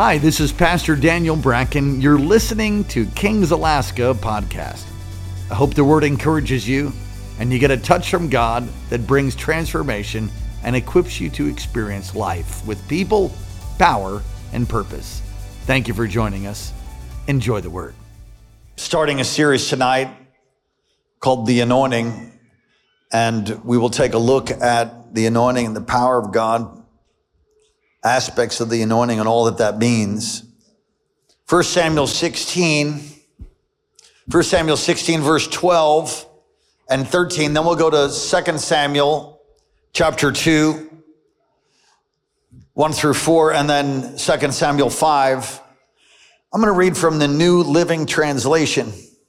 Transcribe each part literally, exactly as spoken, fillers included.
Hi, this is Pastor Daniel Bracken. You're listening to Kings Alaska podcast. I hope the word encourages you and you get a touch from God that brings transformation and equips you to experience life with people, power, and purpose. Thank you for joining us. Enjoy the word. Starting a series tonight called The Anointing, and we will take a look at the anointing and the power of God, aspects of the anointing and all that that means. First Samuel sixteen, First Samuel sixteen, verse twelve and thirteen. Then we'll go to Second Samuel chapter two, one through four, and then Second Samuel five. I'm going to read from the New Living Translation.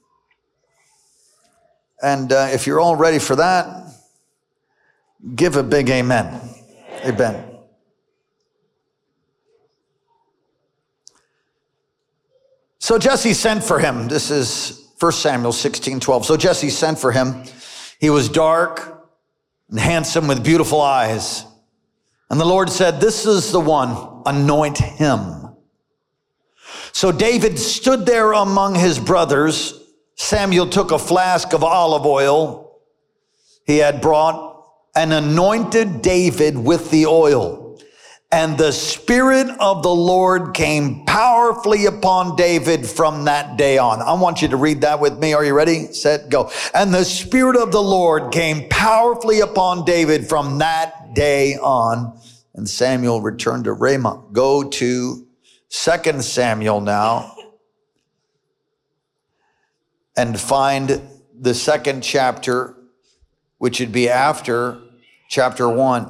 And uh, if you're all ready for that, give a big amen. Amen. So Jesse sent for him. This is First Samuel sixteen, twelve. So Jesse sent for him. He was dark and handsome with beautiful eyes. And the Lord said, "This is the one, anoint him." So David stood there among his brothers. Samuel took a flask of olive oil he had brought and anointed David with the oil. And the Spirit of the Lord came powerfully upon David from that day on. I want you to read that with me. Are you ready? Set, go. And the Spirit of the Lord came powerfully upon David from that day on. And Samuel returned to Ramah. Go to Second Samuel now and find the second chapter, which would be after chapter one.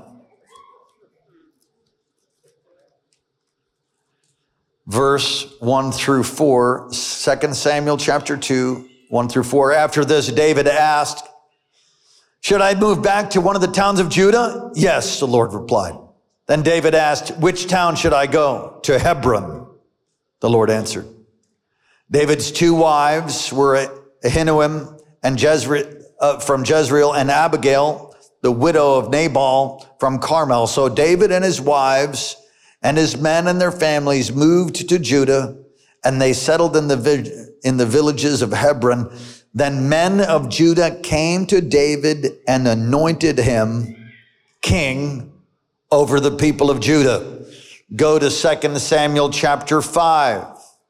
Verse one through four, Second Samuel chapter two, one through four. After this, David asked, "Should I move back to one of the towns of Judah?" "Yes," the Lord replied. Then David asked, "Which town should I go?" "To Hebron," the Lord answered. David's two wives were Ahinoam and Jezreel, uh, from Jezreel, and Abigail, the widow of Nabal from Carmel. So David and his wives and his men and their families moved to Judah, and they settled in the in the villages of Hebron. Then men of Judah came to David and anointed him king over the people of Judah. Go to Second Samuel chapter five,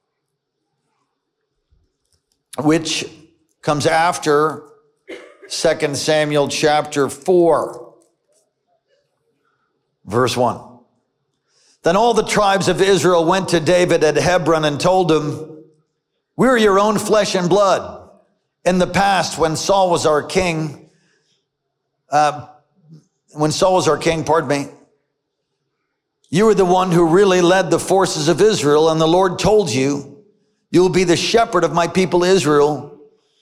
which comes after Second Samuel chapter four, verse one. Then all the tribes of Israel went to David at Hebron and told him, "We're your own flesh and blood. In the past, when Saul was our king, uh, when Saul was our king, pardon me, you were the one who really led the forces of Israel, and the Lord told you, you will be the shepherd of my people Israel.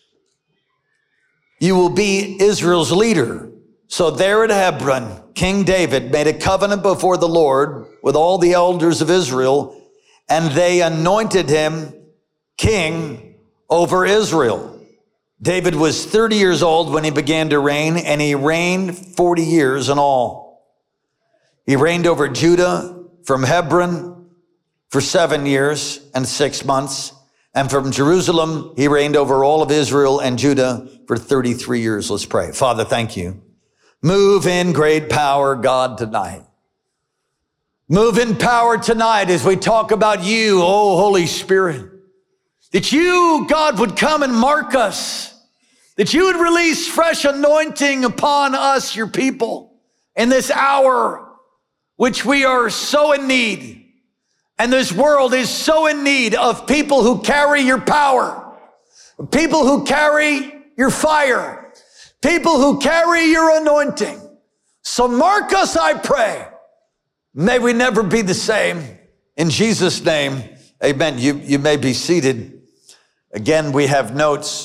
You will be Israel's leader." So there at Hebron, King David made a covenant before the Lord with all the elders of Israel, and they anointed him king over Israel. David was thirty years old when he began to reign, and he reigned forty years in all. He reigned over Judah from Hebron for seven years and six months, and from Jerusalem, he reigned over all of Israel and Judah for thirty-three years. Let's pray. Father, thank you. Move in great power, God, tonight. Move in power tonight as we talk about you, oh Holy Spirit. That you, God, would come and mark us. That you would release fresh anointing upon us, your people, in this hour, which we are so in need. And this world is so in need of people who carry your power, people who carry your fire, people who carry your anointing. So mark us, I pray. May we never be the same. In Jesus' name, amen. You, you may be seated. Again, we have notes.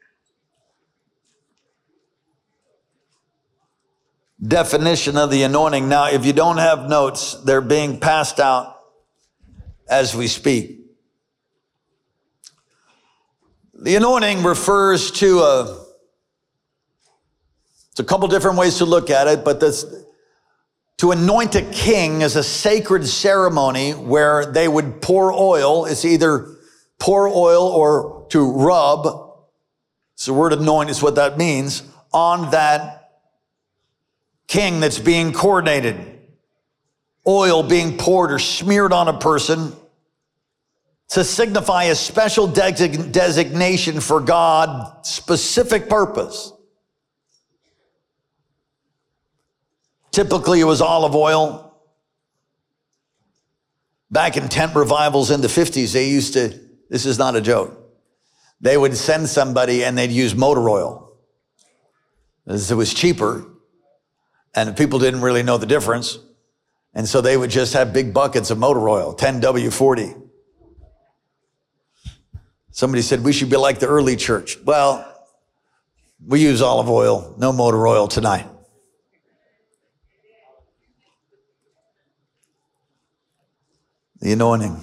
Definition of the anointing. Now, if you don't have notes, they're being passed out as we speak. The anointing refers to a It's a couple different ways to look at it, but this, To anoint a king is a sacred ceremony where they would pour oil. It's either pour oil or to rub. So the word anoint is what that means, on that king that's being coronated. Oil being poured or smeared on a person to signify a special design- designation for God's specific purpose. Typically, it was olive oil. Back in tent revivals in the fifties, they used to, this is not a joke, they would send somebody and they'd use motor oil. It was cheaper, and people didn't really know the difference. And so they would just have big buckets of motor oil, ten W forty. Somebody said, we should be like the early church. Well, we use olive oil, no motor oil tonight. The anointing.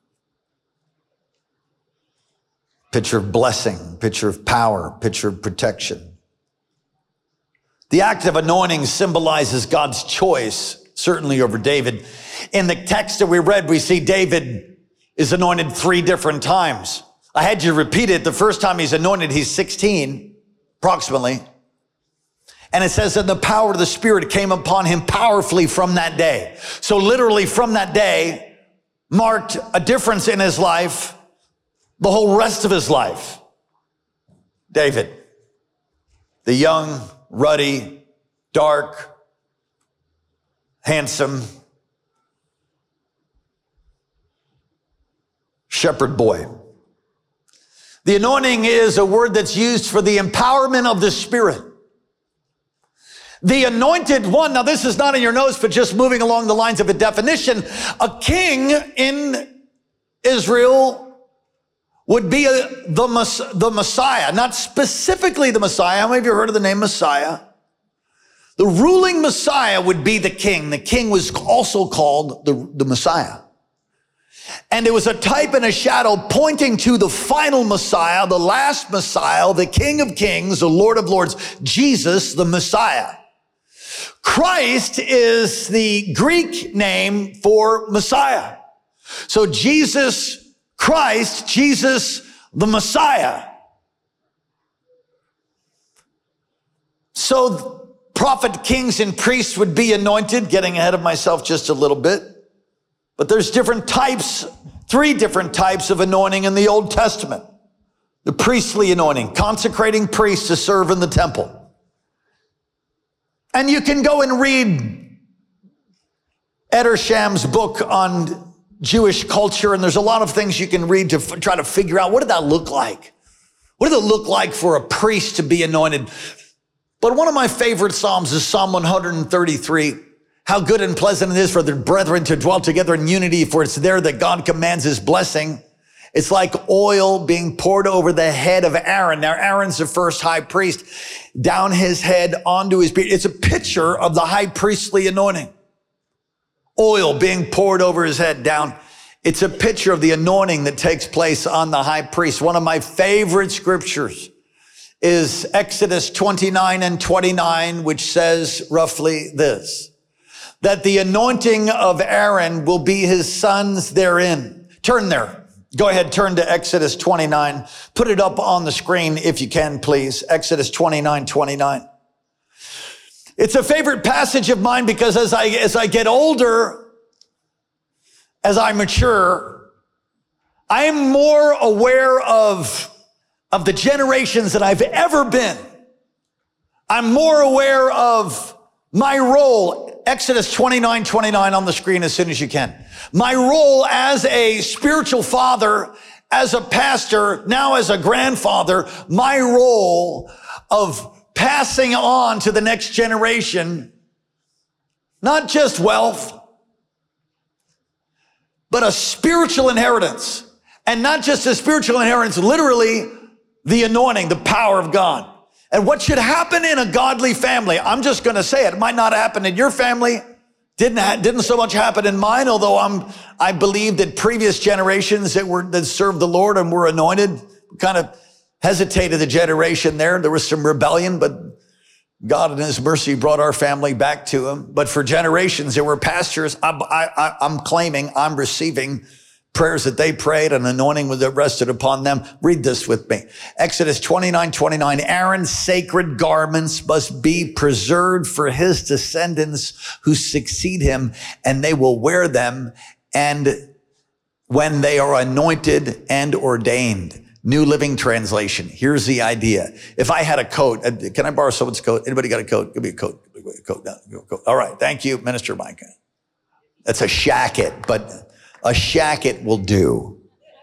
Picture of blessing, picture of power, picture of protection. The act of anointing symbolizes God's choice, certainly over David. In the text that we read, we see David is anointed three different times. I had you repeat it. The first time he's anointed, he's sixteen, approximately. And it says that the power of the Spirit came upon him powerfully from that day. So literally from that day marked a difference in his life, the whole rest of his life. David, the young, ruddy, dark, handsome shepherd boy. The anointing is a word that's used for the empowerment of the Spirit. The anointed one, now this is not in your notes, but just moving along the lines of a definition, a king in Israel would be a, the, the Messiah, not specifically the Messiah. How many of you heard of the name Messiah? The ruling Messiah would be the king. The king was also called the, the Messiah. And it was a type and a shadow pointing to the final Messiah, the last Messiah, the King of Kings, the Lord of Lords, Jesus, the Messiah. Christ is the Greek name for Messiah. So Jesus Christ, Jesus the Messiah. So prophet, kings, and priests would be anointed, getting ahead of myself just a little bit. But there's different types, three different types of anointing in the Old Testament. The priestly anointing, consecrating priests to serve in the temple. And you can go and read Edersham's book on Jewish culture, and there's a lot of things you can read to f- try to figure out, what did that look like? What did it look like for a priest to be anointed? But one of my favorite Psalms is Psalm one thirty-three. How good and pleasant it is for the brethren to dwell together in unity, for it's there that God commands his blessing. It's like oil being poured over the head of Aaron. Now, Aaron's the first high priest, down his head onto his beard. It's a picture of the high priestly anointing. Oil being poured over his head down. It's a picture of the anointing that takes place on the high priest. One of my favorite scriptures is Exodus twenty-nine and twenty-nine, which says roughly this, that the anointing of Aaron will be his sons therein. Turn there. Go ahead, turn to Exodus twenty-nine. Put it up on the screen if you can, please. Exodus twenty-nine, twenty-nine. It's a favorite passage of mine because as I, as I get older, as I mature, I am more aware of, of the generations that I've ever been. I'm more aware of my role. Exodus twenty-nine, twenty-nine on the screen as soon as you can. My role as a spiritual father, as a pastor, now as a grandfather, my role of passing on to the next generation, not just wealth, but a spiritual inheritance. And not just a spiritual inheritance, literally the anointing, the power of God. And what should happen in a godly family, I'm just going to say it, it might not happen in your family, didn't ha- didn't so much happen in mine, although I'm I believe that previous generations that were that served the Lord and were anointed kind of hesitated the generation there. There was some rebellion, but God in his mercy brought our family back to him. But for generations, there were pastors. I'm, I, I'm claiming I'm receiving prayers that they prayed and anointing that rested upon them. Read this with me. Exodus twenty-nine twenty-nine. Aaron's sacred garments must be preserved for his descendants who succeed him, and they will wear them and when they are anointed and ordained. New Living Translation. Here's the idea. If I had a coat, can I borrow someone's coat? Anybody got a coat? Give me a coat. Give me a coat. No, give me a coat. All right. Thank you, Minister Micah. That's a shacket, but a shacket will do.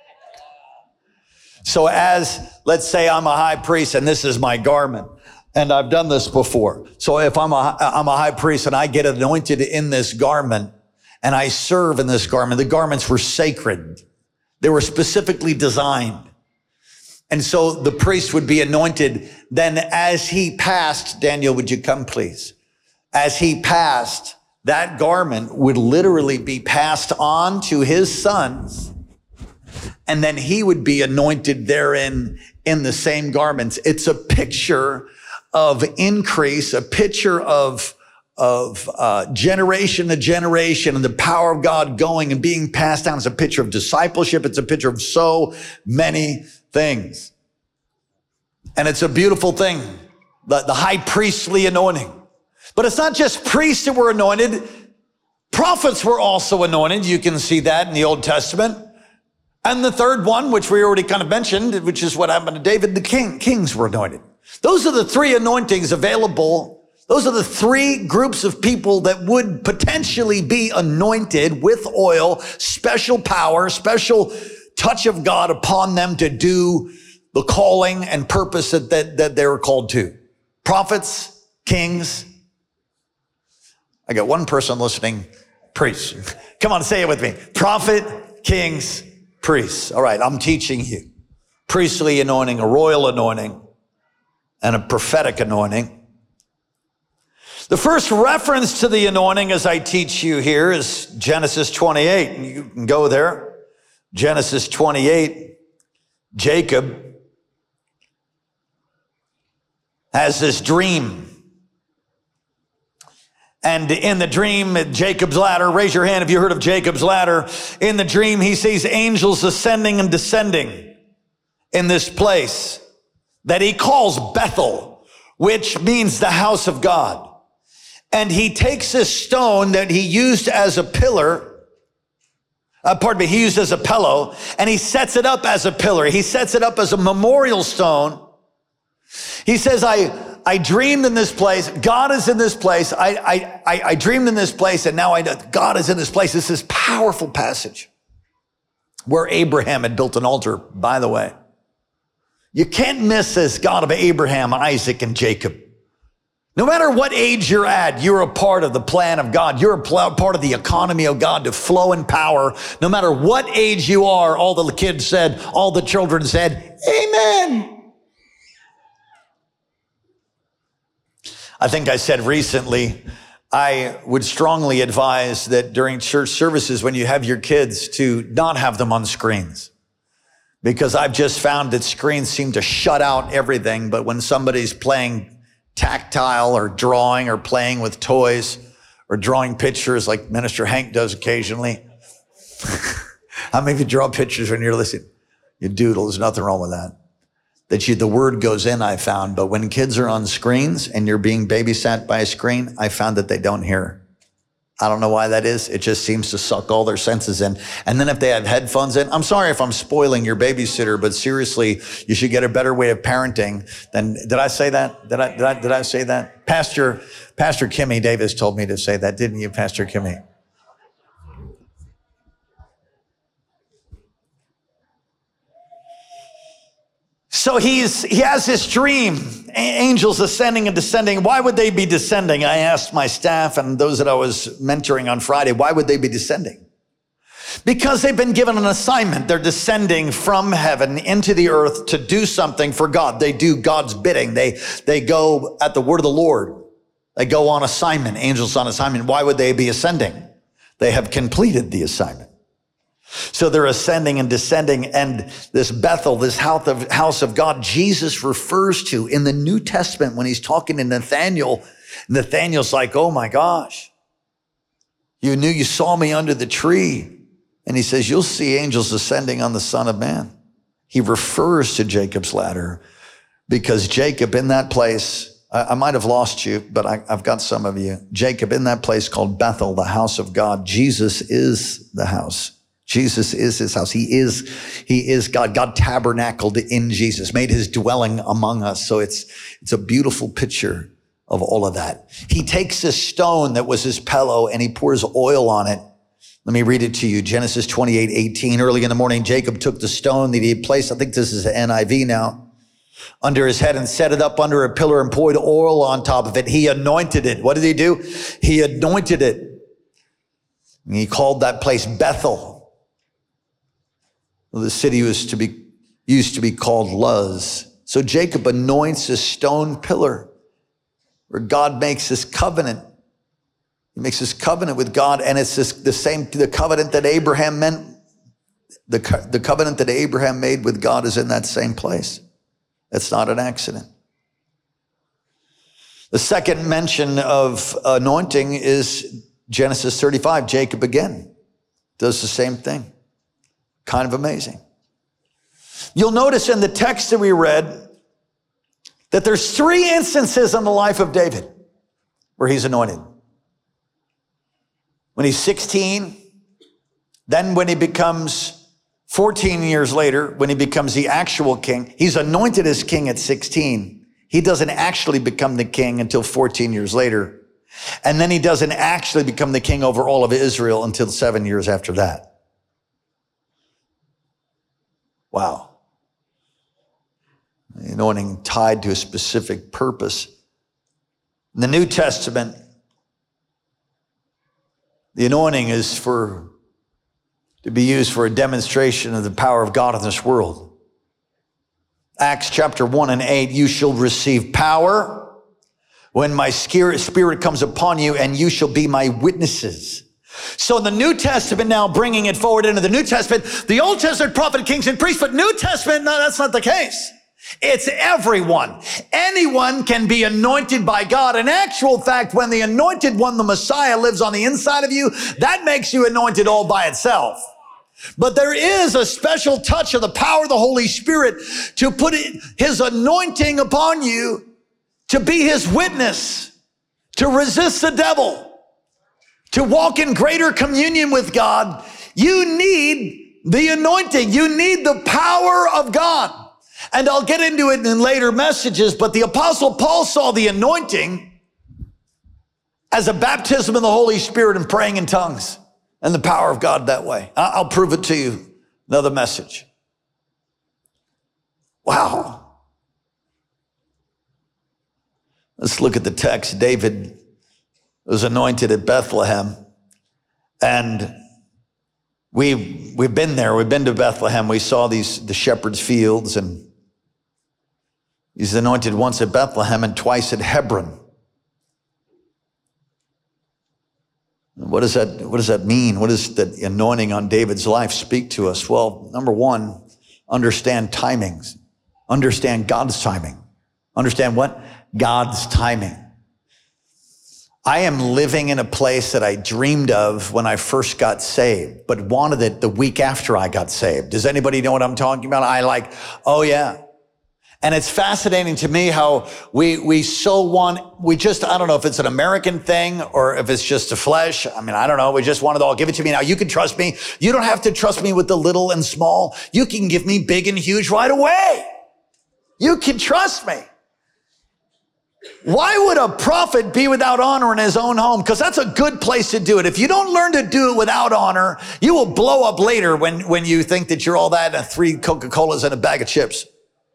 So as, let's say I'm a high priest and this is my garment, and I've done this before. So if I'm a, I'm a high priest and I get anointed in this garment and I serve in this garment, the garments were sacred. They were specifically designed. And so the priest would be anointed. Then as he passed, Daniel, would you come please? As he passed, that garment would literally be passed on to his sons. And then he would be anointed therein in the same garments. It's a picture of increase, a picture of, of uh, generation to generation and the power of God going and being passed down. It's a picture of discipleship. It's a picture of so many things. And it's a beautiful thing, the, the high priestly anointing. But it's not just priests that were anointed. Prophets were also anointed. You can see that in the Old Testament. And the third one, which we already kind of mentioned, which is what happened to David, the king, kings were anointed. Those are the three anointings available. Those are the three groups of people that would potentially be anointed with oil, special power, special touch of God upon them to do the calling and purpose that, that, that they were called to. Prophets, kings. I got one person listening, priests. Come on, say it with me. Prophet, kings, priests. All right, I'm teaching you. Priestly anointing, a royal anointing, and a prophetic anointing. The first reference to the anointing as I teach you here is Genesis twenty-eight. You can go there. Genesis twenty-eight, Jacob has this dream. And in the dream, Jacob's ladder, raise your hand if you heard of Jacob's ladder. In the dream, he sees angels ascending and descending in this place that he calls Bethel, which means the house of God. And he takes this stone that he used as a pillar, uh, pardon me, he used as a pillow, and he sets it up as a pillar. He sets it up as a memorial stone. He says, I, I dreamed in this place. God is in this place. I, I, I, I dreamed in this place, and now I know God is in this place. This is powerful passage where Abraham had built an altar, by the way. You can't miss this God of Abraham, Isaac, and Jacob. No matter what age you're at, you're a part of the plan of God. You're a part of the economy of God to flow in power. No matter what age you are, all the kids said, all the children said, amen. I think I said recently, I would strongly advise that during church services, when you have your kids, to not have them on screens. Because I've just found that screens seem to shut out everything. But when somebody's playing tactile or drawing or playing with toys or drawing pictures like Minister Hank does occasionally. How many of you draw pictures when you're listening? You doodle, there's nothing wrong with that. That you, the word goes in, I found. But when kids are on screens and you're being babysat by a screen, I found that they don't hear. I don't know why that is. It just seems to suck all their senses in. And then if they have headphones in, I'm sorry if I'm spoiling your babysitter, but seriously, you should get a better way of parenting than, did I say that? Did I, did I, did I say that? Pastor, Pastor Kimmy Davis told me to say that, didn't you, Pastor Kimmy? So he's, he has this dream, angels ascending and descending. Why would they be descending? I asked my staff and those that I was mentoring on Friday, why would they be descending? Because they've been given an assignment. They're descending from heaven into the earth to do something for God. They do God's bidding. They, they go at the word of the Lord. They go on assignment, angels on assignment. Why would they be ascending? They have completed the assignment. So they're ascending and descending, and this Bethel, this house of, house of God, Jesus refers to in the New Testament when he's talking to Nathanael. Nathanael's like, oh my gosh, you knew you saw me under the tree. And he says, you'll see angels ascending on the Son of Man. He refers to Jacob's ladder because Jacob in that place, I, I might have lost you, but I, I've got some of you. Jacob in that place called Bethel, the house of God. Jesus is the house. Jesus is his house. He is, he is God. God tabernacled in Jesus, made his dwelling among us. So it's, it's a beautiful picture of all of that. He takes this stone that was his pillow and he pours oil on it. Let me read it to you. Genesis twenty-eight eighteen. Early in the morning, Jacob took the stone that he had placed, I think this is an N I V now, under his head and set it up under a pillar and poured oil on top of it. He anointed it. What did he do? He anointed it. And he called that place Bethel. Well, the city was to be, used to be called Luz. So Jacob anoints a stone pillar where God makes this covenant. He makes this covenant with God, and it's this, the same, the covenant that Abraham meant, the, the covenant that Abraham made with God is in that same place. It's not an accident. The second mention of anointing is Genesis thirty-five. Jacob again does the same thing. Kind of amazing. You'll notice in the text that we read that there's three instances in the life of David where he's anointed. When he's sixteen, then when he becomes fourteen years later, when he becomes the actual king, he's anointed as king at sixteen. He doesn't actually become the king until fourteen years later. And then he doesn't actually become the king over all of Israel until seven years after that. Wow. The anointing tied to a specific purpose. In the New Testament, the anointing is for, to be used for a demonstration of the power of God in this world. Acts chapter one and eight, you shall receive power when my spirit comes upon you, and you shall be my witnesses. So in the New Testament now, bringing it forward into the New Testament, the Old Testament prophet, kings, and priests, but New Testament, no, that's not the case. It's everyone. Anyone can be anointed by God. In actual fact, when the anointed one, the Messiah, lives on the inside of you, that makes you anointed all by itself. But there is a special touch of the power of the Holy Spirit to put his anointing upon you, to be his witness, to resist the devil, to walk in greater communion with God. You need the anointing. You need the power of God. And I'll get into it in later messages, but the Apostle Paul saw the anointing as a baptism in the Holy Spirit and praying in tongues and the power of God that way. I'll prove it to you. Another message. Wow. Let's look at the text. David was anointed at Bethlehem, and we, we've been there. We've been to Bethlehem. We saw these, the shepherd's fields, and he's anointed once at Bethlehem and twice at Hebron. What does that, what does that mean? What does the anointing on David's life speak to us? Well, number one, understand timings. Understand God's timing. Understand what? God's timing. I am living in a place that I dreamed of when I first got saved, but wanted it the week after I got saved. Does anybody know what I'm talking about? I like, oh yeah. And it's fascinating to me how we, we so want, we just, I don't know if it's an American thing or if it's just the flesh. I mean, I don't know. We just want it all. Give it to me now. You can trust me. You don't have to trust me with the little and small. You can give me big and huge right away. You can trust me. Why would a prophet be without honor in his own home? Because that's a good place to do it. If you don't learn to do it without honor, you will blow up later when, when you think that you're all that and three Coca-Colas and a bag of chips.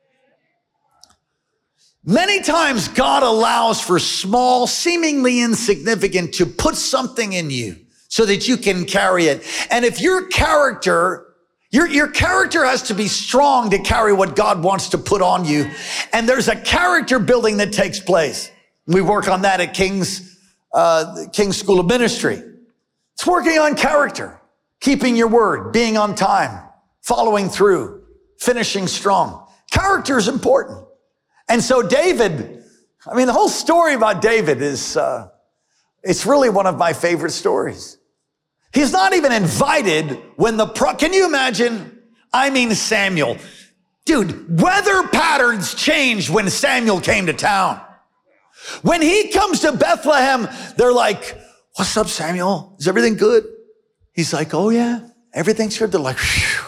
Many times God allows for small, seemingly insignificant, to put something in you so that you can carry it. And if your character, your, your character has to be strong to carry what God wants to put on you. And there's a character building that takes place. We work on that at King's, uh, King's School of Ministry. It's working on character. keeping your word, being on time, following through, finishing strong. Character is important. And so David, I mean, the whole story about David is, uh, it's really one of my favorite stories. He's not even invited when the, pro- can you imagine? I mean, Samuel. Dude, weather patterns changed when Samuel came to town. When he comes to Bethlehem, they're like, what's up, Samuel? Is everything good? He's like, oh yeah, everything's good. They're like, phew.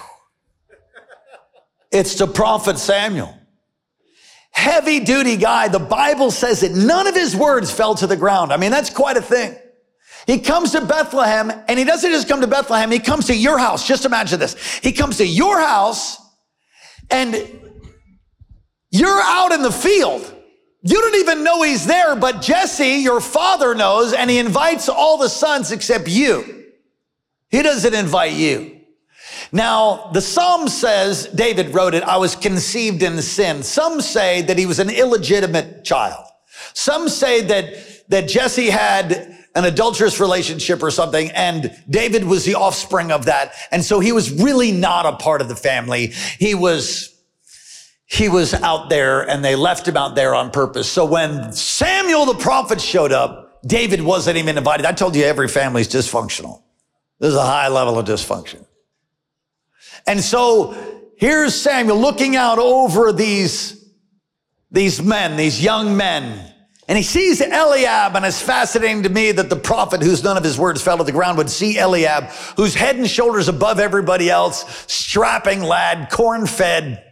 It's the prophet Samuel. Heavy duty guy. The Bible says that none of his words fell to the ground. I mean, that's quite a thing. He comes to Bethlehem, and he doesn't just come to Bethlehem. He comes to your house. Just imagine this. He comes to your house, and you're out in the field. You don't even know he's there, but Jesse, your father, knows, and he invites all the sons except you. He doesn't invite you. Now, the Psalm says, David wrote it, I was conceived in sin. Some say that he was an illegitimate child. Some say that, that Jesse had an adulterous relationship or something, and David was the offspring of that. And so he was really not a part of the family. He was, he was out there, and they left him out there on purpose. So when Samuel the prophet showed up, David wasn't even invited. I told you every family's dysfunctional. There's a high level of dysfunction. And so here's Samuel looking out over these, these men, these young men. And he sees Eliab, and it's fascinating to me that the prophet, whose none of his words fell to the ground, would see Eliab, who's head and shoulders above everybody else, strapping lad, corn-fed.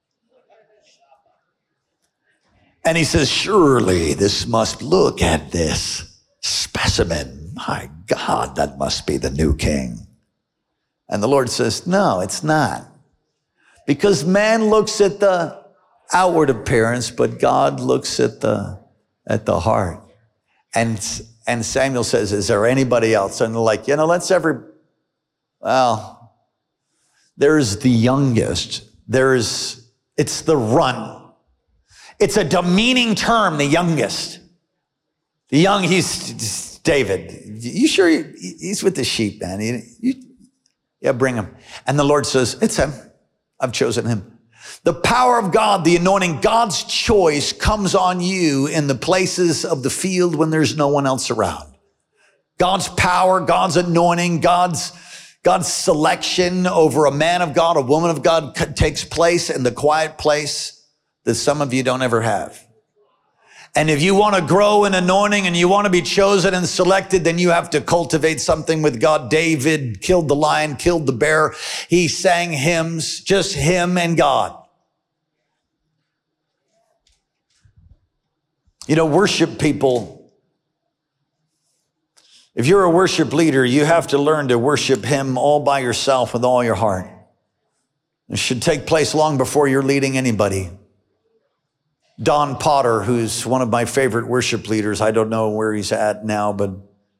And he says, surely this must look at this specimen. My God, that must be the new king. And the Lord says, no, it's not. Because man looks at the outward appearance, but God looks at the, at the heart. And, and Samuel says, is there anybody else? And they're like, you know, let's every, well, there's the youngest. There's, it's the run. It's a demeaning term, the youngest. The young, he's David. You sure he, he's with the sheep, man? You, you, Yeah, bring him. And the Lord says, it's him. I've chosen him. The power of God, the anointing, God's choice comes on you in the places of the field when there's no one else around. God's power, God's anointing, God's, God's selection over a man of God, a woman of God takes place in the quiet place that some of you don't ever have. And if you want to grow in anointing and you want to be chosen and selected, then you have to cultivate something with God. David killed the lion, killed the bear. He sang hymns, just him and God. You know, worship people, if you're a worship leader, you have to learn to worship him all by yourself with all your heart. It should take place long before you're leading anybody. Don Potter, who's one of my favorite worship leaders, I don't know where he's at now, but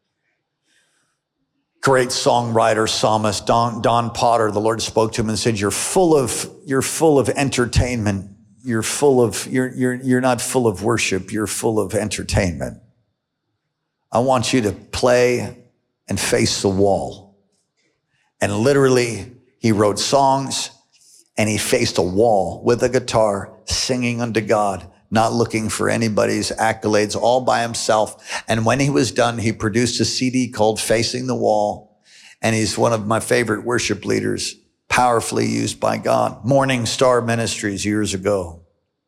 great songwriter, psalmist, Don, Don Potter, the Lord spoke to him and said, you're full of, you're full of entertainment. You're full of, you're, you're, you're not full of worship. You're full of entertainment. I want you to play and face the wall. And literally, he wrote songs and he faced a wall with a guitar, singing unto God, not looking for anybody's accolades, all by himself. And when he was done, he produced a C D called Facing the Wall. And he's one of my favorite worship leaders, powerfully used by God. Morning Star Ministries years ago.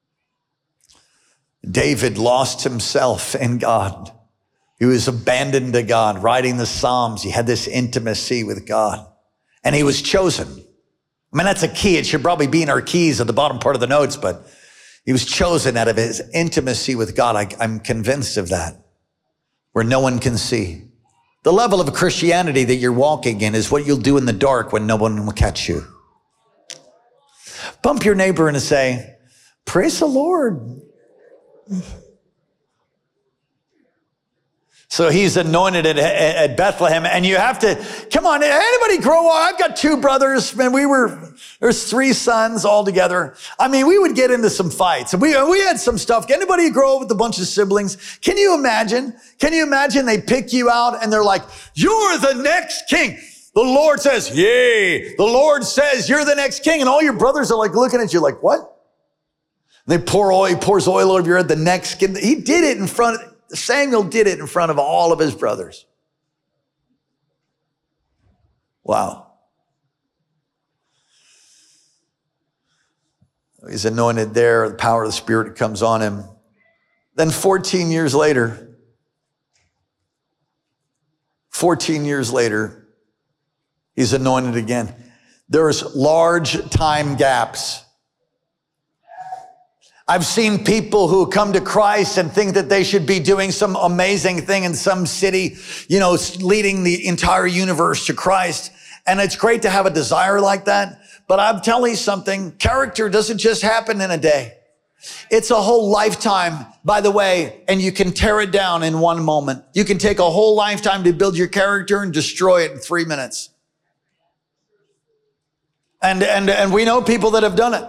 David lost himself in God. He was abandoned to God, writing the Psalms. He had this intimacy with God. And he was chosen. I mean, that's a key. It should probably be in our keys at the bottom part of the notes, but he was chosen out of his intimacy with God. I, I'm convinced of that, where no one can see. The level of Christianity that you're walking in is what you'll do in the dark when no one will catch you. Bump your neighbor and say, praise the Lord. So he's anointed at, at Bethlehem, and you have to, come on, anybody grow up? I've got two brothers, man. We were, there's three sons all together. I mean, we would get into some fights. We, we had some stuff. Anybody grow up with a bunch of siblings? Can you imagine? Can you imagine they pick you out and they're like, you're the next king. The Lord says, yay. The Lord says, you're the next king. And all your brothers are like looking at you like, what? They pour oil, he pours oil over your head, the next king. He did it in front of, Samuel did it in front of all of his brothers. Wow. He's anointed there. The power of the Spirit comes on him. Then fourteen years later, fourteen years later, he's anointed again. There's large time gaps. I've seen people who come to Christ and think that they should be doing some amazing thing in some city, you know, leading the entire universe to Christ. And it's great to have a desire like that. But I'm telling you something, character doesn't just happen in a day. It's a whole lifetime, by the way, and you can tear it down in one moment. You can take a whole lifetime to build your character and destroy it in three minutes. And, and, and we know people that have done it.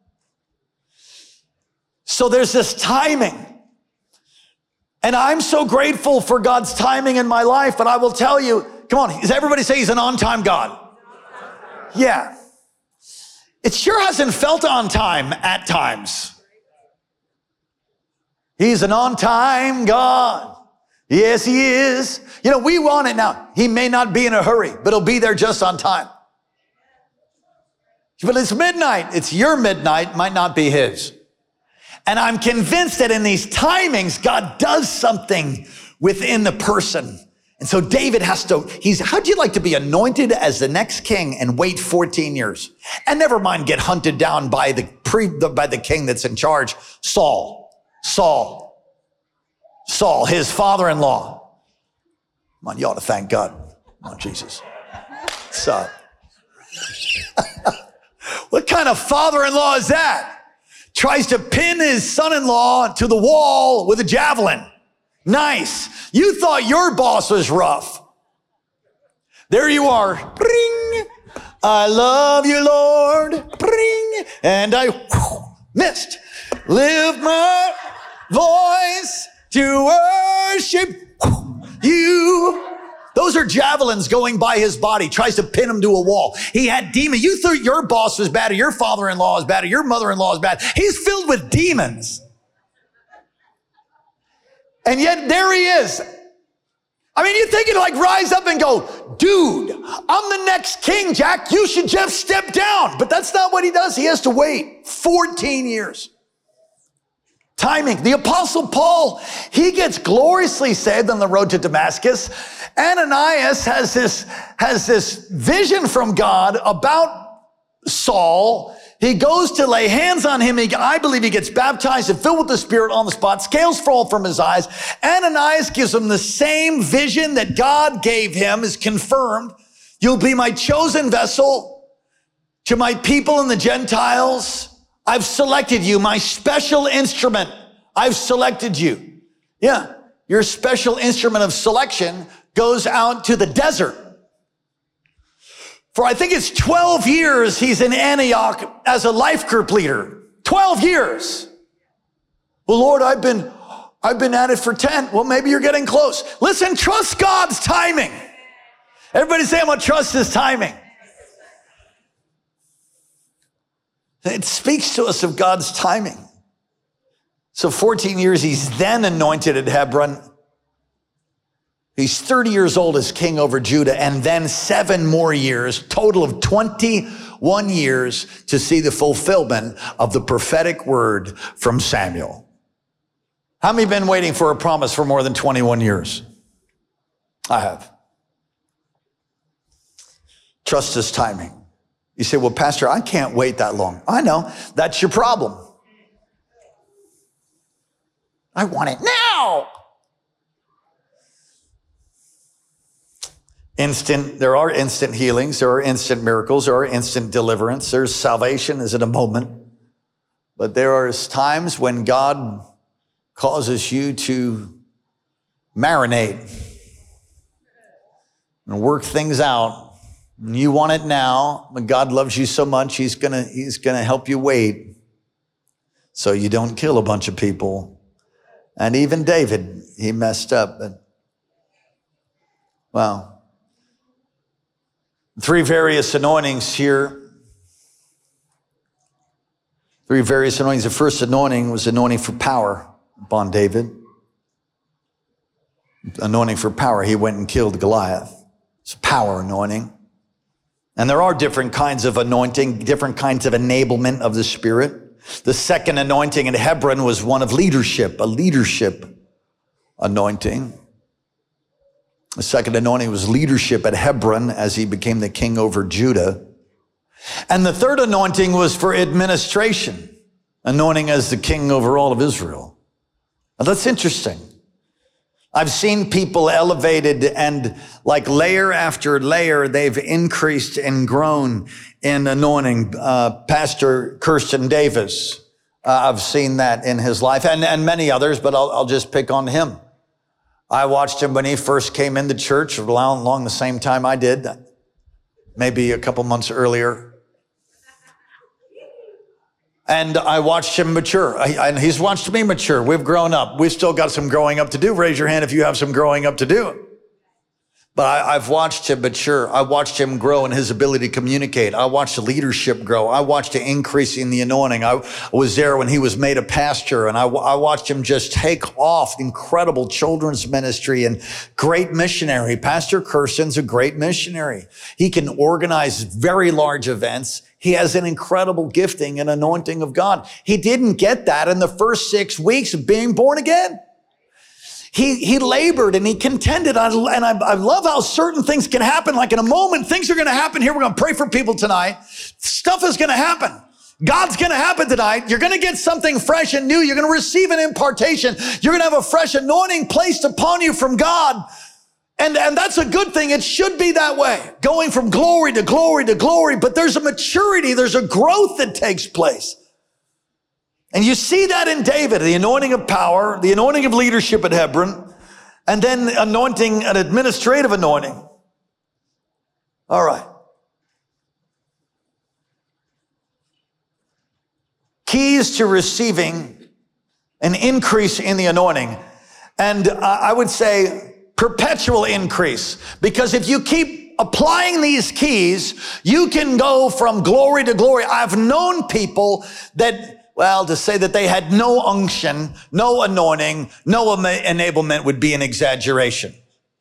So there's this timing. And I'm so grateful for God's timing in my life. But I will tell you, come on, does everybody say he's an on-time God? Yeah. It sure hasn't felt on time at times. He's an on-time God. Yes, he is. You know, we want it now. He may not be in a hurry, but he'll be there just on time. But it's midnight. It's your midnight, might not be his. And I'm convinced that in these timings, God does something within the person. And so David has to, he's, how'd you like to be anointed as the next king and wait fourteen years? And never mind get hunted down by the pre, by the king that's in charge, Saul, Saul, Saul, his father-in-law. Come on, you ought to thank God. Come on, Jesus. So, what kind of father-in-law is that? Tries to pin his son-in-law to the wall with a javelin. Nice. You thought your boss was rough. There you are. Bring. I love you, Lord. Bring. And I whew, missed. Lift my voice to worship you. Those are javelins going by his body. Tries to pin him to a wall. He had demons. You thought your boss was bad, or your father-in-law was bad, or your mother-in-law was bad. He's filled with demons. And yet there he is. I mean, you think he'd like rise up and go, dude, I'm the next king, Jack. You should just step down. But that's not what he does. He has to wait fourteen years. Timing. The Apostle Paul, he gets gloriously saved on the road to Damascus. Ananias has this, has this vision from God about Saul. He goes to lay hands on him. He, I believe he gets baptized and filled with the Spirit on the spot. Scales fall from his eyes. Ananias gives him the same vision that God gave him, is confirmed. You'll be my chosen vessel to my people and the Gentiles. I've selected you, my special instrument. I've selected you. Yeah, your special instrument of selection goes out to the desert. For I think it's twelve years he's in Antioch as a life group leader. twelve years. Well, Lord, I've been, I've been at it for ten. Well, maybe you're getting close. Listen, trust God's timing. Everybody say, I'm going to trust his timing. It speaks to us of God's timing. So fourteen years, he's then anointed at Hebron. He's thirty years old as king over Judah, and then seven more years, total of twenty-one years to see the fulfillment of the prophetic word from Samuel. How many have been waiting for a promise for more than twenty-one years? I have. Trust his timing. You say, well, Pastor, I can't wait that long. I know. That's your problem. I want it now. Instant, there are instant healings. There are instant miracles. There are instant deliverance. There's salvation is in a moment. But there are times when God causes you to marinate and work things out. And you want it now, but God loves you so much, he's gonna, he's gonna help you wait so you don't kill a bunch of people. And even David, he messed up. But, well, Three various anointings here. Three various anointings. The first anointing was anointing for power upon David. Anointing for power. He went and killed Goliath. It's a power anointing. And there are different kinds of anointing, different kinds of enablement of the Spirit. The second anointing in Hebron was one of leadership, a leadership anointing. The second anointing was leadership at Hebron as he became the king over Judah. And the third anointing was for administration, anointing as the king over all of Israel. Now that's interesting. I've seen people elevated and like layer after layer, they've increased and grown in anointing. Uh, Pastor Kirsten Davis, uh, I've seen that in his life and, and many others, but I'll, I'll just pick on him. I watched him when he first came into church along, along the same time I did, maybe a couple months earlier. And I watched him mature. I, and he's watched me mature. We've grown up. We've still got some growing up to do. Raise your hand if you have some growing up to do. But I, I've watched him mature. I watched him grow in his ability to communicate. I watched the leadership grow. I watched the increase in the anointing. I was there when he was made a pastor, and I, I watched him just take off. Incredible children's ministry and great missionary. Pastor Kirsten's a great missionary. He can organize very large events. He has an incredible gifting and anointing of God. He didn't get that in the first six weeks of being born again. He, he labored and he contended. And I, I love how certain things can happen. Like in a moment, things are going to happen here. We're going to pray for people tonight. Stuff is going to happen. God's going to happen tonight. You're going to get something fresh and new. You're going to receive an impartation. You're going to have a fresh anointing placed upon you from God. And, and that's a good thing. It should be that way, going from glory to glory to glory. But there's a maturity. There's a growth that takes place. And you see that in David, the anointing of power, the anointing of leadership at Hebron, and then anointing, an administrative anointing. All right. Keys to receiving an increase in the anointing. And I would say perpetual increase. Because if you keep applying these keys, you can go from glory to glory. I've known people that, well, to say that they had no unction, no anointing, no enablement would be an exaggeration.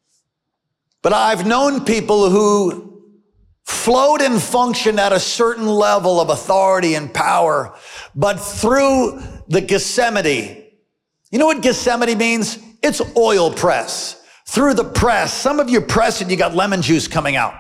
But I've known people who flowed and functioned at a certain level of authority and power, but through the Gethsemane. You know what Gethsemane means? It's oil press. Through the press. Some of you press and you got lemon juice coming out.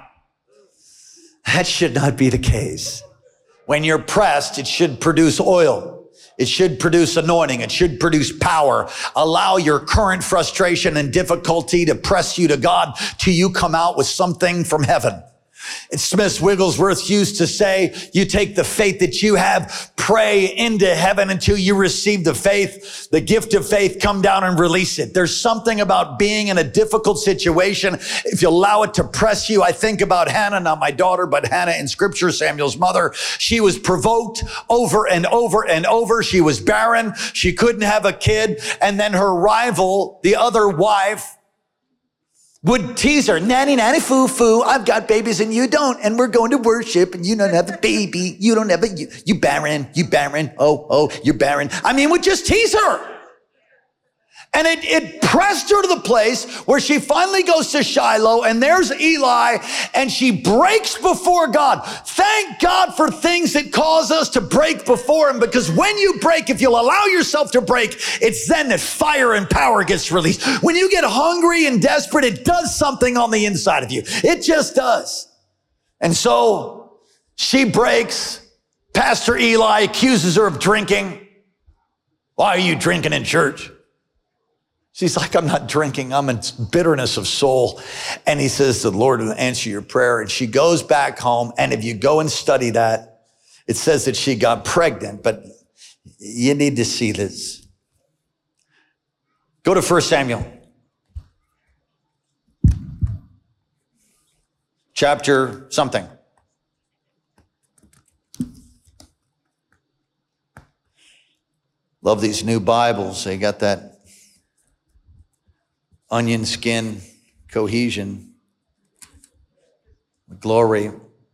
That should not be the case. When you're pressed, it should produce oil. It should produce anointing. It should produce power. Allow your current frustration and difficulty to press you to God till you come out with something from heaven. And Smith Wigglesworth used to say, you take the faith that you have, pray into heaven until you receive the faith, the gift of faith, come down and release it. There's something about being in a difficult situation. If you allow it to press you, I think about Hannah, not my daughter, but Hannah in scripture, Samuel's mother. She was provoked over and over and over. She was barren. She couldn't have a kid. And then her rival, the other wife, would tease her, nanny, nanny, foo, foo, I've got babies and you don't, and we're going to worship and you don't have a baby, you don't have a, you, you barren, you barren, oh, oh, you're barren. I mean, would just tease her. And it, it pressed her to the place where she finally goes to Shiloh and there's Eli and she breaks before God. Thank God for things that cause us to break before him, because when you break, if you'll allow yourself to break, it's then that fire and power gets released. When you get hungry and desperate, it does something on the inside of you. It just does. And so she breaks. Pastor Eli accuses her of drinking. Why are you drinking in church? She's like, I'm not drinking. I'm in bitterness of soul. And he says, the Lord will answer your prayer. And she goes back home. And if you go and study that, it says that she got pregnant. But you need to see this. Go to First Samuel. Chapter something. Love these new Bibles. They got that onion skin cohesion. Glory.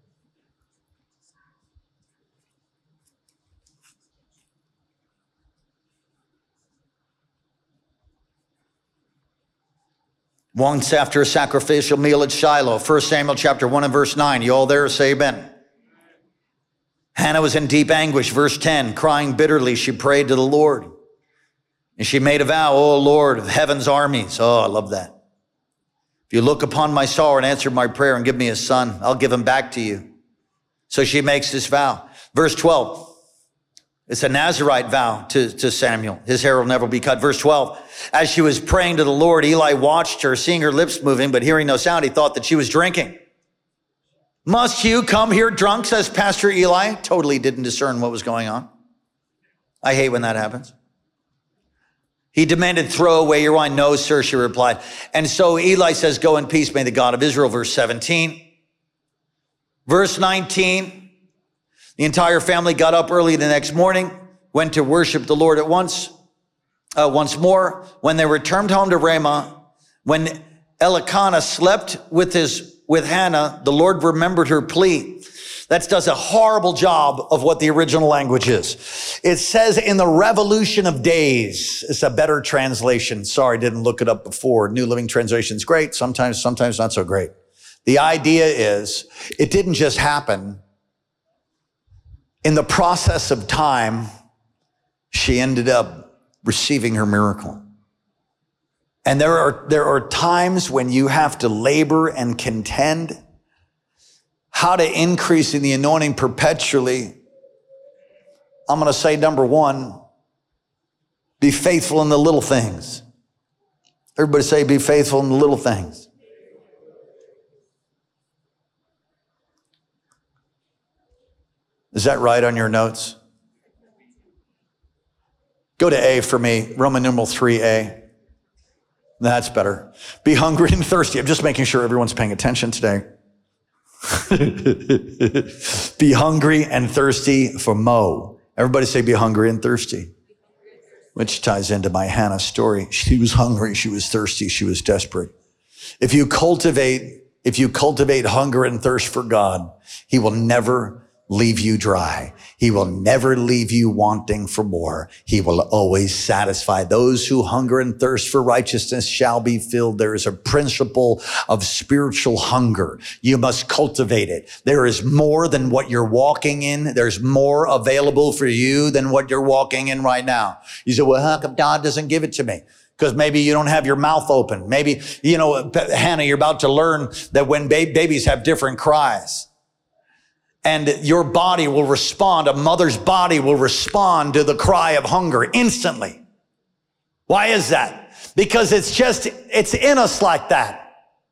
Once after a sacrificial meal at Shiloh, First Samuel chapter one and verse nine. You all there? Say amen. Hannah was in deep anguish. Verse ten, crying bitterly, she prayed to the Lord. And she made a vow, "O Lord of heaven's armies." Oh, I love that. "If you look upon my sorrow and answer my prayer and give me a son, I'll give him back to you." So she makes this vow. Verse twelve. It's a Nazirite vow to, to Samuel. His hair will never be cut. Verse twelve. As she was praying to the Lord, Eli watched her, seeing her lips moving, but hearing no sound, he thought that she was drinking. "Must you come here drunk?" says Pastor Eli. Totally didn't discern what was going on. I hate when that happens. He demanded, "Throw away your wine." "No, sir," she replied. And so Eli says, "Go in peace, may the God of Israel." Verse seventeen. Verse nineteen. The entire family got up early the next morning, went to worship the Lord at once, uh, once more. When they returned home to Ramah, when Elkanah slept with his with Hannah, the Lord remembered her plea. That does a horrible job of what the original language is. It says in the revolution of days. It's a better translation. Sorry, didn't look it up before. New Living Translation is great. Sometimes, sometimes not so great. The idea is it didn't just happen. In the process of time, she ended up receiving her miracle. And there are, there are times when you have to labor and contend how to increase in the anointing perpetually. I'm going to say number one, be faithful in the little things. Everybody say, be faithful in the little things. Is that right on your notes? Go to A for me, Roman numeral three A. That's better. Be hungry and thirsty. I'm just making sure everyone's paying attention today. Be hungry and thirsty for Mo. Everybody say, be hungry and thirsty. Which ties into my Hannah story. She was hungry, she was thirsty, she was desperate. If you cultivate, if you cultivate hunger and thirst for God, he will never leave you dry. He will never leave you wanting for more. He will always satisfy. Those who hunger and thirst for righteousness shall be filled. There is a principle of spiritual hunger. You must cultivate it. There is more than what you're walking in. There's more available for you than what you're walking in right now. You say, well, how come God doesn't give it to me? Because maybe you don't have your mouth open. Maybe, you know, Hannah, you're about to learn that when ba- babies have different cries. And your body will respond, a mother's body will respond to the cry of hunger instantly. Why is that? Because it's just, it's in us like that.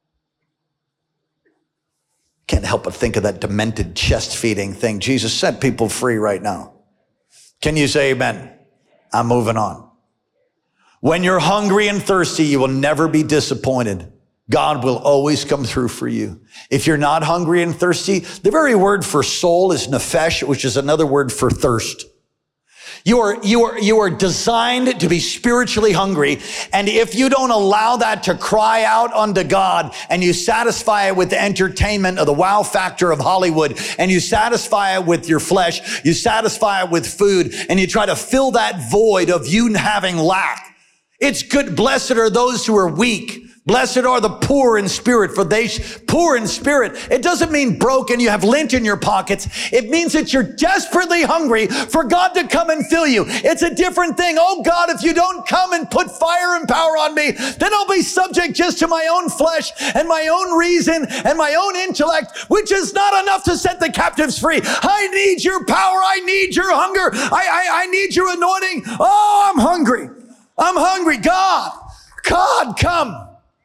Can't help but think of that demented chest feeding thing. Jesus set people free right now. Can you say amen? I'm moving on. When you're hungry and thirsty, you will never be disappointed. God will always come through for you. If you're not hungry and thirsty, the very word for soul is nephesh, which is another word for thirst. You are, you are, you are designed to be spiritually hungry. And if you don't allow that to cry out unto God and you satisfy it with the entertainment of the wow factor of Hollywood and you satisfy it with your flesh, you satisfy it with food and you try to fill that void of you having lack. It's good. Blessed are those who are weak. Blessed are the poor in spirit, for they, sh- poor in spirit. It doesn't mean broken, you have lint in your pockets. It means that you're desperately hungry for God to come and fill you. It's a different thing. Oh God, if you don't come and put fire and power on me, then I'll be subject just to my own flesh and my own reason and my own intellect, which is not enough to set the captives free. I need your power. I need your hunger. I, I, I need your anointing. Oh, I'm hungry. I'm hungry. God, God, come.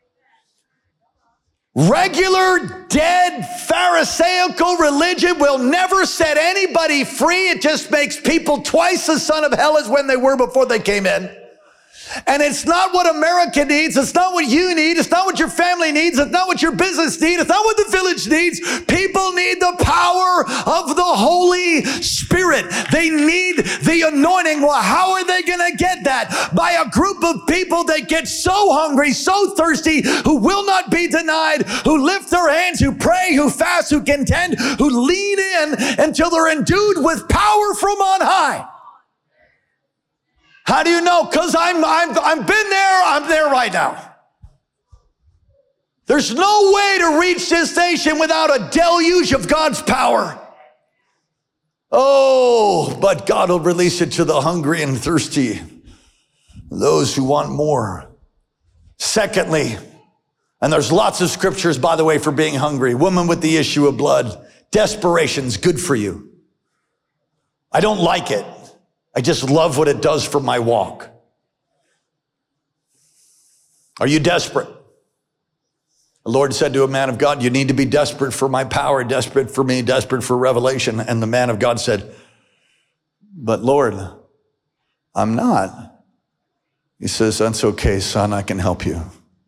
Regular, dead, Pharisaical religion will never set anybody free. It just makes people twice the son of hell as when they were before they came in. And it's not what America needs. It's not what you need. It's not what your family needs. It's not what your business needs. It's not what the village needs. People need the power of the Holy Spirit. They need the anointing. Well, how are they going to get that? By a group of people people that get so hungry, so thirsty, who will not be denied, who lift their hands, who pray, who fast, who contend, who lean in until they're endued with power from on high. How do you know? Because I'm, I'm, I've been there, I'm there right now. There's no way to reach this nation without a deluge of God's power. Oh, but God will release it to the hungry and thirsty, those who want more. Secondly, and there's lots of scriptures, by the way, for being hungry. Woman with the issue of blood. Desperation's good for you. I don't like it. I just love what it does for my walk. Are you desperate? The Lord said to a man of God, you need to be desperate for my power, desperate for me, desperate for revelation. And the man of God said, but Lord, I'm not. He says, that's okay, son, I can help you.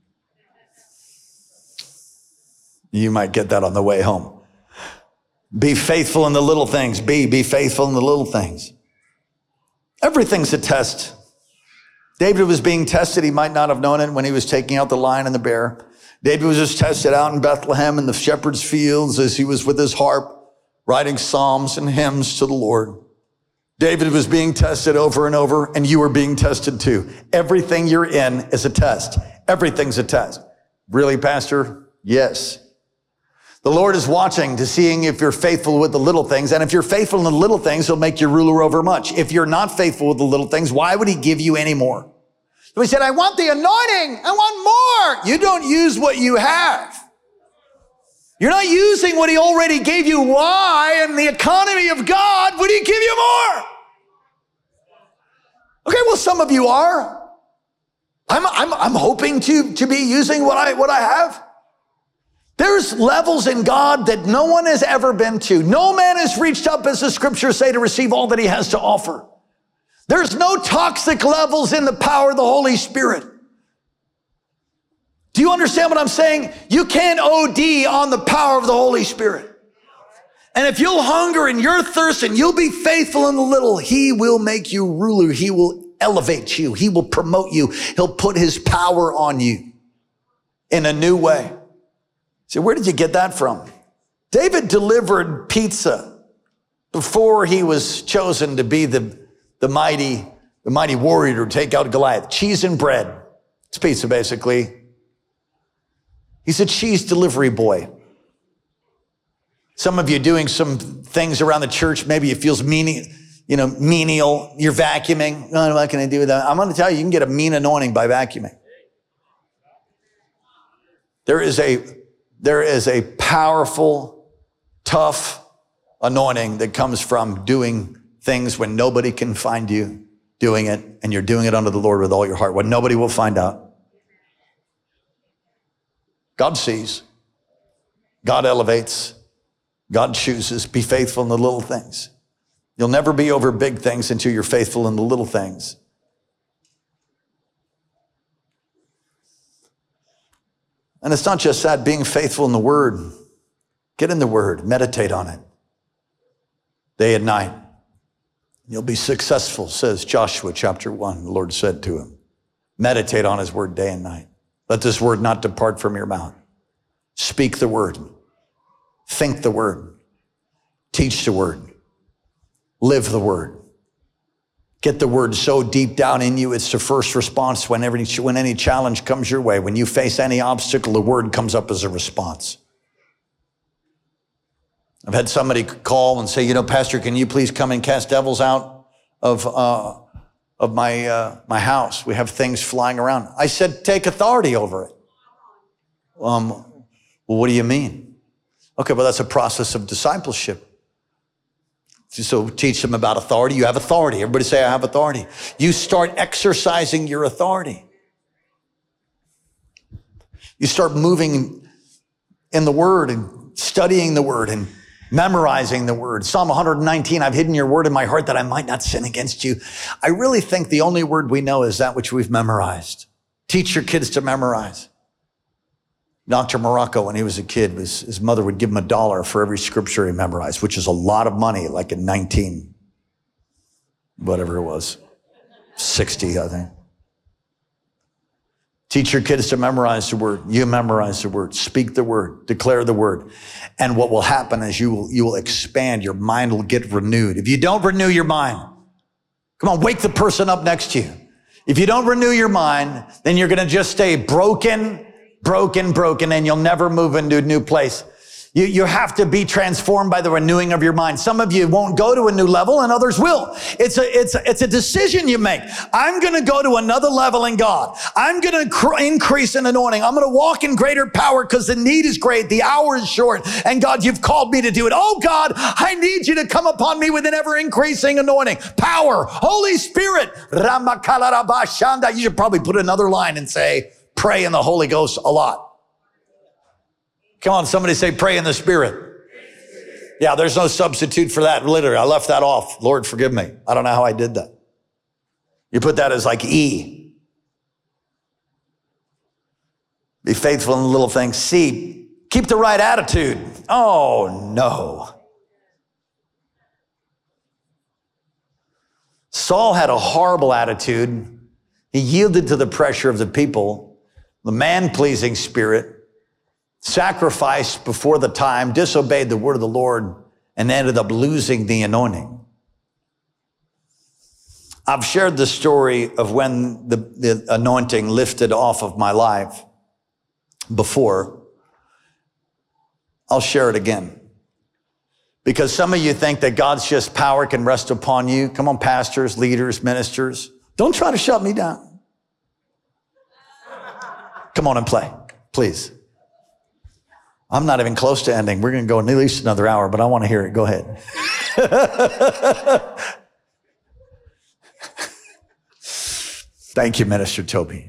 You might get that on the way home. Be faithful in the little things. Be, be faithful in the little things. Everything's a test. David was being tested. He might not have known it when he was taking out the lion and the bear. David was just tested out in Bethlehem in the shepherd's fields as he was with his harp, writing psalms and hymns to the Lord. David was being tested over and over, and you are being tested too. Everything you're in is a test. Everything's a test. Really, Pastor? Yes. The Lord is watching to seeing if you're faithful with the little things. And if you're faithful in the little things, he'll make you ruler over much. If you're not faithful with the little things, why would he give you any more? So he said, I want the anointing. I want more. You don't use what you have. You're not using what he already gave you. Why? In the economy of God, would he give you more? Okay, well, some of you are. I'm, I'm, I'm hoping to, to be using what I, what I have. There's levels in God that no one has ever been to. No man has reached up, as the scriptures say, to receive all that he has to offer. There's no toxic levels in the power of the Holy Spirit. Do you understand what I'm saying? You can't O D on the power of the Holy Spirit. And if you'll hunger and you're thirsty and you'll be faithful in the little, he will make you ruler. He will elevate you. He will promote you. He'll put his power on you in a new way. So where did you get that from? David delivered pizza before he was chosen to be the The mighty, the mighty warrior to take out Goliath. Cheese and bread. It's pizza, basically. He's a cheese delivery boy. Some of you doing some things around the church, maybe it feels meaning, you know, menial. You're vacuuming. Oh, what can I do with that? I'm going to tell you, you can get a mean anointing by vacuuming. There is a, there is a powerful, tough anointing that comes from doing things when nobody can find you doing it, and you're doing it unto the Lord with all your heart, when nobody will find out. God sees. God elevates. God chooses. Be faithful in the little things. You'll never be over big things until you're faithful in the little things. And it's not just that, being faithful in the Word. Get in the Word. Meditate on it. Day and night. You'll be successful, says Joshua chapter one. The Lord said to him, meditate on his word day and night. Let this word not depart from your mouth. Speak the word. Think the word. Teach the word. Live the word. Get the word so deep down in you, it's the first response whenever, when any challenge comes your way. When you face any obstacle, the word comes up as a response. I've had somebody call and say, you know, Pastor, can you please come and cast devils out of uh, of my uh, my house? We have things flying around. I said, take authority over it. Um, well, what do you mean? Okay, well, that's a process of discipleship. So teach them about authority. You have authority. Everybody say, I have authority. You start exercising your authority. You start moving in the word and studying the word and memorizing the word. Psalm one nineteen, I've hidden your word in my heart that I might not sin against you. I really think the only word we know is that which we've memorized. Teach your kids to memorize. Doctor Morocco, when he was a kid, his, his mother would give him a dollar for every scripture he memorized, which is a lot of money, like in nineteen, whatever it was, sixty, I think. Teach your kids to memorize the word. You memorize the word. Speak the word. Declare the word. And what will happen is you will, you will expand. Your mind will get renewed. If you don't renew your mind, come on, wake the person up next to you. If you don't renew your mind, then you're going to just stay broken, broken, broken, and you'll never move into a new place. You, you have to be transformed by the renewing of your mind. Some of you won't go to a new level and others will. It's a, it's a, it's a decision you make. I'm going to go to another level in God. I'm going to cr- increase in anointing. I'm going to walk in greater power because the need is great. The hour is short. And God, you've called me to do it. Oh God, I need you to come upon me with an ever increasing anointing. Power. Holy Spirit. You should probably put another line and say, pray in the Holy Ghost a lot. Come on, somebody say, pray in the Spirit. Yeah, there's no substitute for that. Literally, I left that off. Lord, forgive me. I don't know how I did that. You put that as like E. Be faithful in the little things. C, keep the right attitude. Oh, no. Saul had a horrible attitude. He yielded to the pressure of the people, the man-pleasing spirit, sacrificed before the time, disobeyed the word of the Lord, and ended up losing the anointing. I've shared the story of when the, the anointing lifted off of my life before. I'll share it again. Because some of you think that God's just power can rest upon you. Come on, pastors, leaders, ministers. Don't try to shut me down. Come on and play, please. I'm not even close to ending. We're going to go at least another hour, but I want to hear it. Go ahead. Thank you, Minister Toby.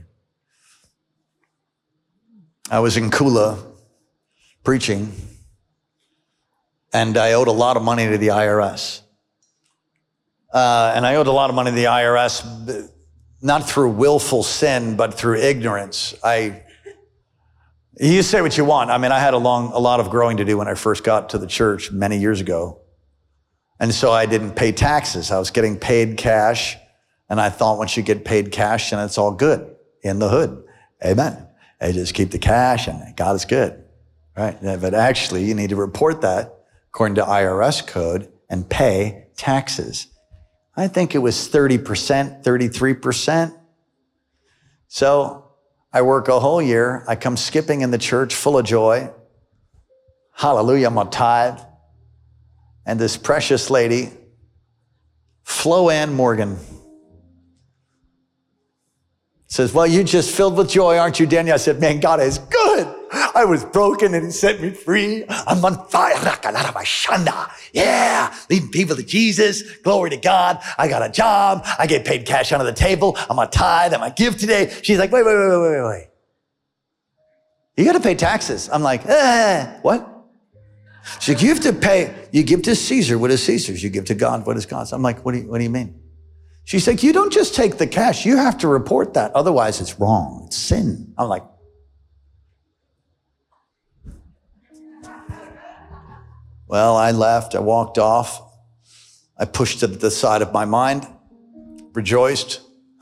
I was in Kula preaching, and I owed a lot of money to the I R S. Uh, and I owed a lot of money to the I R S, not through willful sin, but through ignorance. I You say what you want. I mean, I had a long, a lot of growing to do when I first got to the church many years ago. And so I didn't pay taxes. I was getting paid cash. And I thought once you get paid cash, then it's all good in the hood. Amen. I just keep the cash and God is good. Right? But actually, you need to report that according to I R S code and pay taxes. I think it was thirty percent, thirty-three percent. So I work a whole year. I come skipping in the church full of joy. Hallelujah, I'm a tithe. And this precious lady, Flo Ann Morgan, says, well, you're just filled with joy, aren't you, Daniel? I said, man, God is good. I was broken and he set me free. I'm on fire. Yeah, leading people to Jesus. Glory to God. I got a job. I get paid cash under the table. I'm a tithe. I'm a give today. She's like, wait, wait, wait, wait, wait, wait. You got to pay taxes. I'm like, eh, what? She's like, you have to pay. You give to Caesar what is Caesar's. You give to God what is God's. I'm like, what do you, what do you mean? She's like, you don't just take the cash. You have to report that. Otherwise, it's wrong. It's sin. I'm like, well, I left. I walked off. I pushed it to the side of my mind, rejoiced.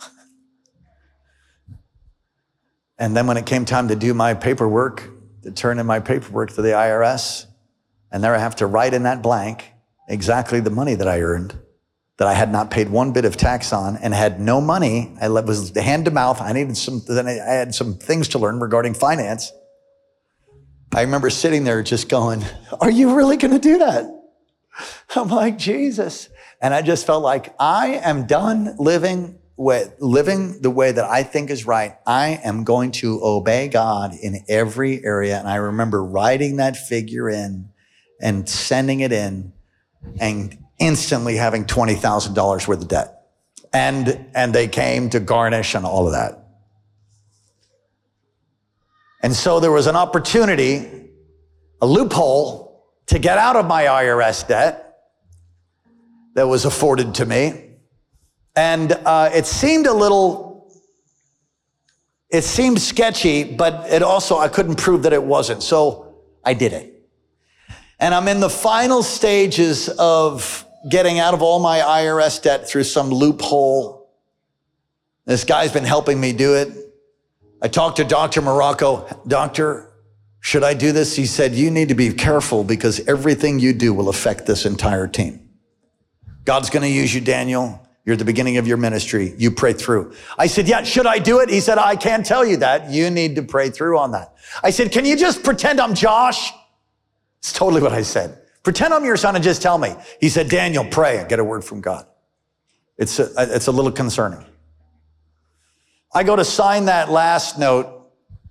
And then when it came time to do my paperwork, to turn in my paperwork to the I R S, and there I have to write in that blank exactly the money that I earned, that I had not paid one bit of tax on and had no money. I was hand to mouth. I needed some, then I had some things to learn regarding finance. I remember sitting there just going, are you really going to do that? I'm like, Jesus. And I just felt like I am done living with, living the way that I think is right. I am going to obey God in every area. And I remember writing that figure in and sending it in and instantly having twenty thousand dollars worth of debt. And, and they came to garnish and all of that. And so there was an opportunity, a loophole to get out of my I R S debt that was afforded to me. And uh, it seemed a little, it seemed sketchy, but it also, I couldn't prove that it wasn't. So I did it. And I'm in the final stages of getting out of all my I R S debt through some loophole. This guy's been helping me do it. I talked to Doctor Morocco. Doctor, should I do this? He said, you need to be careful because everything you do will affect this entire team. God's going to use you, Daniel. You're at the beginning of your ministry. You pray through. I said, yeah, should I do it? He said, I can't tell you that. You need to pray through on that. I said, can you just pretend I'm Josh? It's totally what I said. Pretend I'm your son and just tell me. He said, Daniel, pray and get a word from God. It's a, it's a little concerning. I go to sign that last note.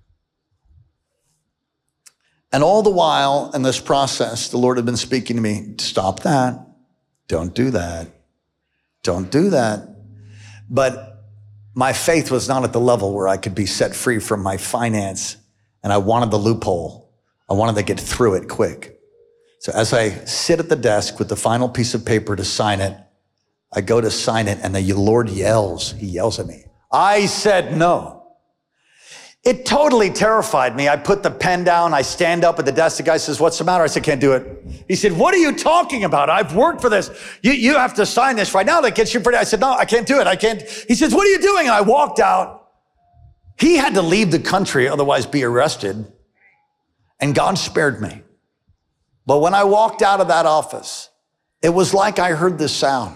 And all the while in this process, the Lord had been speaking to me, stop that. Don't do that. Don't do that. But my faith was not at the level where I could be set free from my finance. And I wanted the loophole. I wanted to get through it quick. So as I sit at the desk with the final piece of paper to sign it, I go to sign it and the Lord yells. He yells at me. I said no. It totally terrified me. I put the pen down. I stand up at the desk. The guy says, what's the matter? I said, can't do it. He said, what are you talking about? I've worked for this. You, you have to sign this right now. That gets you pretty. I said, no, I can't do it. I can't. He says, what are you doing? And I walked out. He had to leave the country, otherwise be arrested. And God spared me. But when I walked out of that office, it was like I heard this sound.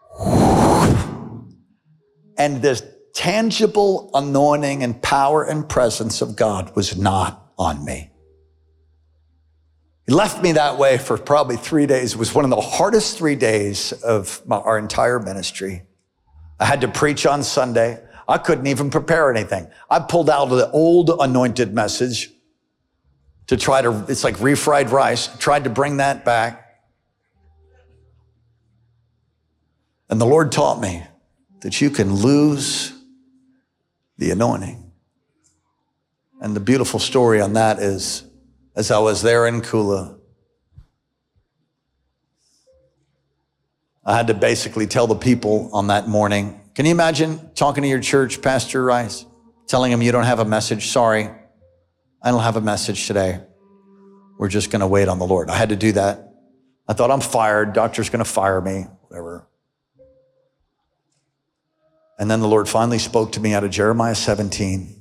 And this tangible anointing and power and presence of God was not on me. He left me that way for probably three days. It was one of the hardest three days of my, our entire ministry. I had to preach on Sunday. I couldn't even prepare anything. I pulled out the old anointed message to try to, it's like refried rice, tried to bring that back. And the Lord taught me that you can lose the anointing. And the beautiful story on that is, as I was there in Kula, I had to basically tell the people on that morning, can you imagine talking to your church, Pastor Rice, telling them you don't have a message? Sorry, I don't have a message today. We're just going to wait on the Lord. I had to do that. I thought, I'm fired. Doctor's going to fire me, whatever. And then the Lord finally spoke to me out of Jeremiah seventeen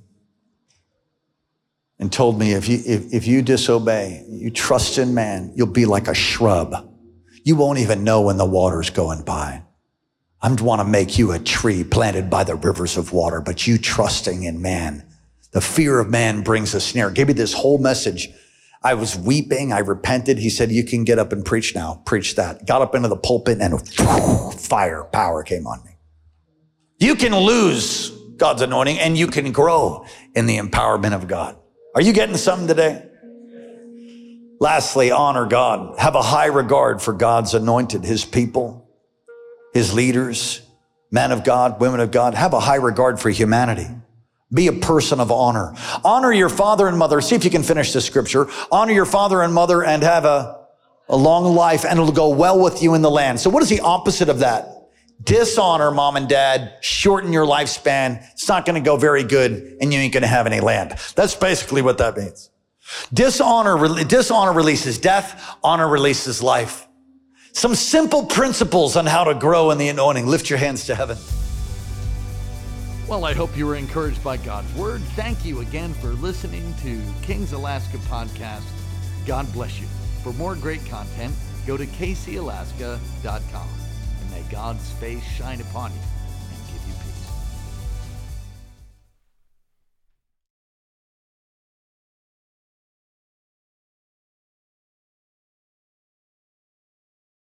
and told me, if you, if, if you disobey, you trust in man, you'll be like a shrub. You won't even know when the water's going by. I want to make you a tree planted by the rivers of water, but you trusting in man. The fear of man brings a snare. Gave me this whole message. I was weeping. I repented. He said, you can get up and preach now. Preach that. Got up into the pulpit and fire, power came on me. You can lose God's anointing and you can grow in the empowerment of God. Are you getting something today? Lastly, honor God. Have a high regard for God's anointed, his people, his leaders, men of God, women of God. Have a high regard for humanity. Be a person of honor. Honor your father and mother. See if you can finish this scripture. Honor your father and mother and have a, a long life, and it'll go well with you in the land. So what is the opposite of that? Dishonor mom and dad, shorten your lifespan. It's not going to go very good and you ain't going to have any land. That's basically what that means. Dishonor, dishonor releases death. Honor releases life. Some simple principles on how to grow in the anointing. Lift your hands to heaven. Well, I hope you were encouraged by God's word. Thank you again for listening to Kings Alaska Podcast. God bless you. For more great content, go to k c alaska dot com. And may God's face shine upon you